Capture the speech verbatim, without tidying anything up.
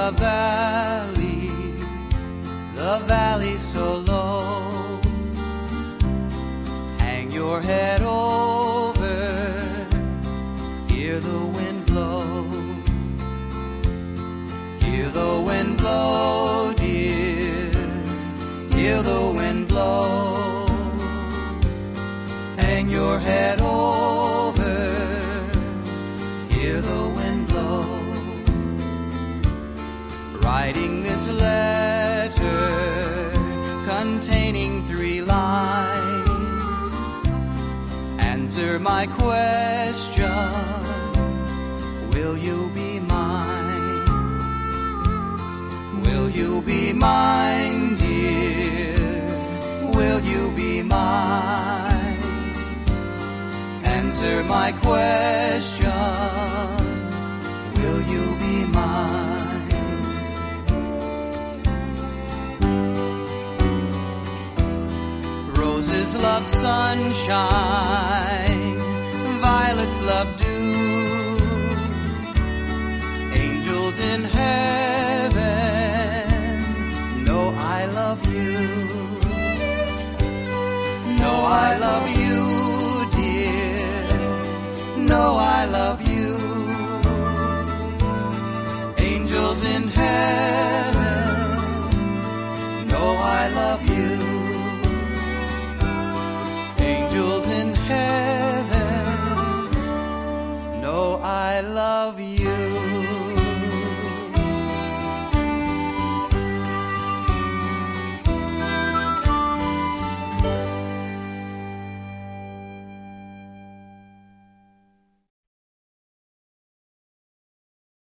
the valley, the valley so low. Hang your head over, hear the wind blow. Hear the wind blow, dear, hear the wind blow. Hang your head over, hear the wind blow. Writing this letter containing three lines, answer my question, will you be mine? Will you be mine, dear? Will you be mine? Answer my question, will you be mine? Roses love sunshine, violets love dew, angels in heaven know I love you, know I love you.